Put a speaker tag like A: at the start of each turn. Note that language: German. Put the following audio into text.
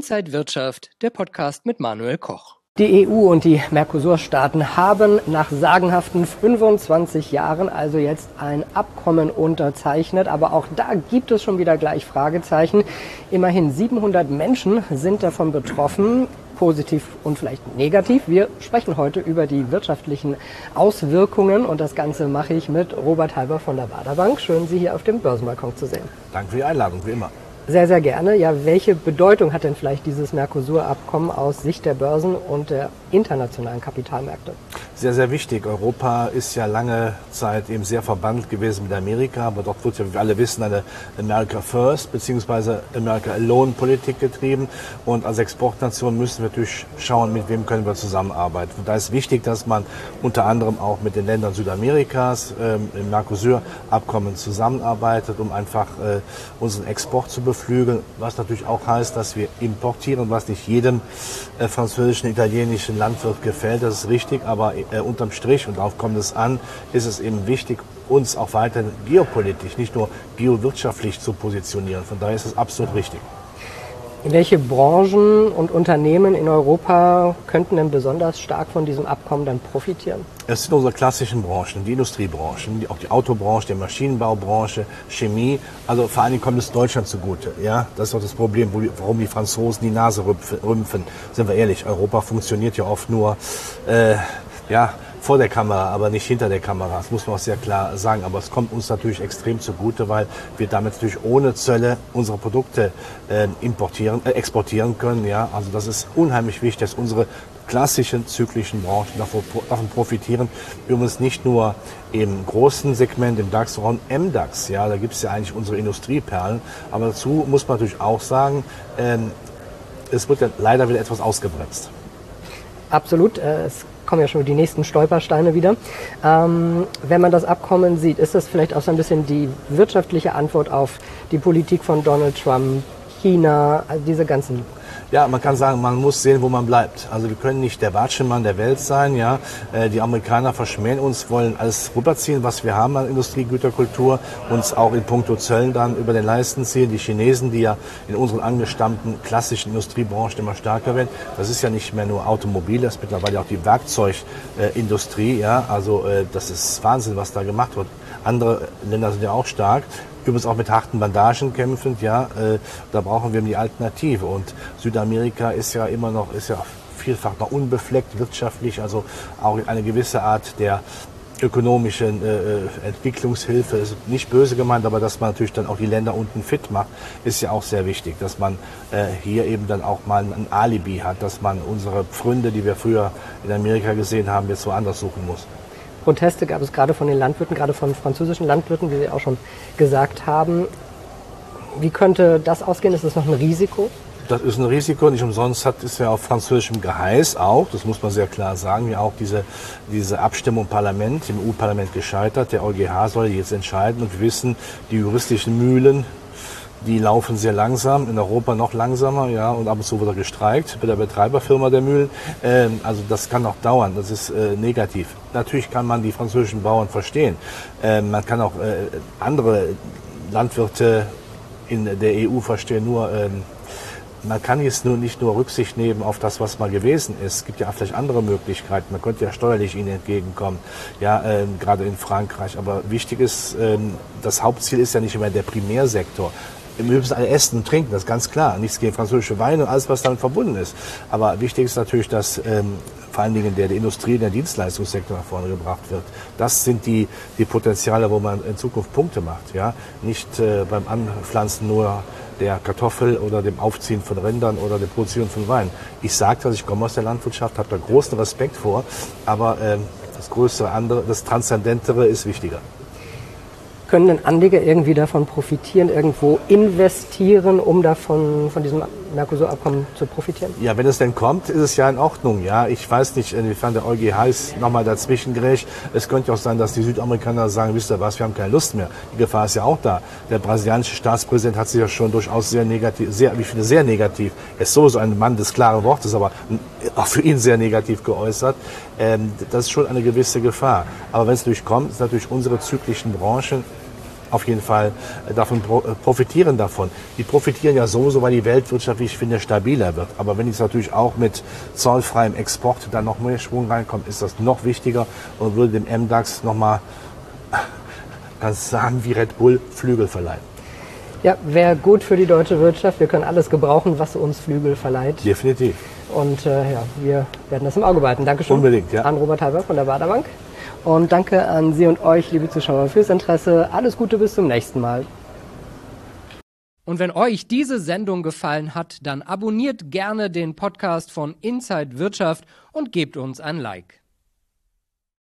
A: Inside Wirtschaft, der Podcast mit Manuel Koch.
B: Die EU und die Mercosur-Staaten haben nach sagenhaften 25 Jahren also jetzt ein Abkommen unterzeichnet. Aber auch da gibt es schon wieder gleich Fragezeichen. Immerhin 700 Menschen sind davon betroffen, positiv und vielleicht negativ. Wir sprechen heute über die wirtschaftlichen Auswirkungen und das Ganze mache ich mit Robert Halber von der Baader Bank. Schön, Sie hier auf dem Börsenbalkon zu sehen.
C: Danke für die Einladung, wie immer.
B: Sehr, sehr gerne. Ja, welche Bedeutung hat denn vielleicht dieses Mercosur-Abkommen aus Sicht der Börsen und der internationalen Kapitalmärkte?
C: Sehr, sehr wichtig. Europa ist ja lange Zeit eben sehr verbandelt gewesen mit Amerika, aber dort wird ja, wie wir alle wissen, eine America First bzw. America Alone Politik getrieben. Und als Exportnation müssen wir natürlich schauen, mit wem können wir zusammenarbeiten. Und da ist wichtig, dass man unter anderem auch mit den Ländern Südamerikas im Mercosur-Abkommen zusammenarbeitet, um einfach unseren Export zu beflügeln, was natürlich auch heißt, dass wir importieren, was nicht jedem französischen, italienischen Landwirt gefällt, das ist richtig, aber unterm Strich, und darauf kommt es an, ist es eben wichtig, uns auch weiterhin geopolitisch, nicht nur geowirtschaftlich zu positionieren. Von daher ist es absolut richtig.
B: Welche Branchen und Unternehmen in Europa könnten denn besonders stark von diesem Abkommen dann profitieren?
C: Es sind unsere klassischen Branchen, die Industriebranchen, auch die Autobranche, die Maschinenbaubranche, Chemie. Also vor allen Dingen kommt es Deutschland zugute. Ja, das ist doch das Problem, warum die Franzosen die Nase rümpfen. Sind wir ehrlich, Europa funktioniert ja oft nur vor der Kamera, aber nicht hinter der Kamera. Das muss man auch sehr klar sagen. Aber es kommt uns natürlich extrem zugute, weil wir damit natürlich ohne Zölle unsere Produkte exportieren können. Ja, also das ist unheimlich wichtig, dass unsere klassischen zyklischen Branchen davon profitieren. Übrigens nicht nur im großen Segment, im DAX, sondern im MDAX. Ja, da gibt es ja eigentlich unsere Industrieperlen. Aber dazu muss man natürlich auch sagen, es wird ja leider wieder etwas ausgebremst.
B: Absolut. Es kommen ja schon die nächsten Stolpersteine wieder. Wenn man das Abkommen sieht, ist das vielleicht auch so ein bisschen die wirtschaftliche Antwort auf die Politik von Donald Trump, China, also diese ganzen...
C: Ja, man kann sagen, man muss sehen, wo man bleibt. Also wir können nicht der Watschenmann der Welt sein. Ja, die Amerikaner verschmähen uns, wollen alles rüberziehen, was wir haben an Industriegüterkultur, uns auch in puncto Zöllen dann über den Leisten ziehen. Die Chinesen, die ja in unseren angestammten klassischen Industriebranchen immer stärker werden, das ist ja nicht mehr nur Automobil, das ist mittlerweile auch die Werkzeugindustrie. Ja, also das ist Wahnsinn, was da gemacht wird. Andere Länder sind ja auch stark. Übrigens auch mit harten Bandagen kämpfend, ja, da brauchen wir die Alternative. Und Südamerika ist ja vielfach noch unbefleckt wirtschaftlich, also auch eine gewisse Art der ökonomischen Entwicklungshilfe, ist nicht böse gemeint, aber dass man natürlich dann auch die Länder unten fit macht, ist ja auch sehr wichtig, dass man hier eben dann auch mal ein Alibi hat, dass man unsere Pfründe, die wir früher in Amerika gesehen haben, jetzt woanders suchen muss.
B: Proteste gab es gerade von den Landwirten, gerade von französischen Landwirten, wie Sie auch schon gesagt haben. Wie könnte das ausgehen? Ist das noch ein Risiko?
C: Das ist ein Risiko, nicht umsonst ist ja auf französischem Geheiß auch, das muss man sehr klar sagen, ja auch diese Abstimmung im Parlament, im EU-Parlament gescheitert. Der EuGH soll jetzt entscheiden und wir wissen, die juristischen Mühlen, die laufen sehr langsam, in Europa noch langsamer, ja, und ab und zu wird er gestreikt bei der Betreiberfirma der Mühlen. Also das kann noch dauern, das ist negativ. Natürlich kann man die französischen Bauern verstehen. Man kann auch andere Landwirte in der EU verstehen, nur man kann jetzt nicht nur Rücksicht nehmen auf das, was mal gewesen ist. Es gibt ja vielleicht andere Möglichkeiten. Man könnte ja steuerlich ihnen entgegenkommen, ja, gerade in Frankreich. Aber wichtig ist, das Hauptziel ist ja nicht immer der Primärsektor. Im Übrigen alle essen und trinken, das ist ganz klar. Nichts gegen französische Weine und alles, was damit verbunden ist. Aber wichtig ist natürlich, dass vor allen Dingen der Industrie, der Dienstleistungssektor nach vorne gebracht wird. Das sind die Potenziale, wo man in Zukunft Punkte macht. Ja? Nicht beim Anpflanzen nur der Kartoffel oder dem Aufziehen von Rindern oder dem Produzieren von Wein. Ich sage das, ich komme aus der Landwirtschaft, habe da großen Respekt vor, aber das Größere, das Transzendentere ist wichtiger.
B: Können denn Anleger irgendwie davon profitieren, irgendwo investieren, um davon von diesem Mercosur-Abkommen zu profitieren?
C: Ja, wenn es denn kommt, ist es ja in Ordnung. Ja, ich weiß nicht, inwiefern der EuGH ist nochmal dazwischen gerecht. Es könnte auch sein, dass die Südamerikaner sagen, wisst ihr was, wir haben keine Lust mehr. Die Gefahr ist ja auch da. Der brasilianische Staatspräsident hat sich ja schon durchaus sehr negativ, sehr negativ, er ist sowieso ein Mann des klaren Wortes, aber auch für ihn sehr negativ geäußert. Das ist schon eine gewisse Gefahr. Aber wenn es durchkommt, ist natürlich unsere zyklischen Branchen auf jeden Fall davon profitieren davon. Die profitieren ja sowieso, weil die Weltwirtschaft, wie ich finde, stabiler wird. Aber wenn es natürlich auch mit zollfreiem Export dann noch mehr Schwung reinkommt, ist das noch wichtiger und würde dem MDAX nochmal, ganz sagen wie Red Bull, Flügel verleihen.
B: Ja, wäre gut für die deutsche Wirtschaft. Wir können alles gebrauchen, was uns Flügel verleiht.
C: Definitiv.
B: Und wir werden das im Auge behalten. Dankeschön.
C: Unbedingt, ja.
B: An Robert Halber von der Baader Bank. Und danke an Sie und euch, liebe Zuschauer, fürs Interesse. Alles Gute, bis zum nächsten Mal.
A: Und wenn euch diese Sendung gefallen hat, dann abonniert gerne den Podcast von Inside Wirtschaft und gebt uns ein Like.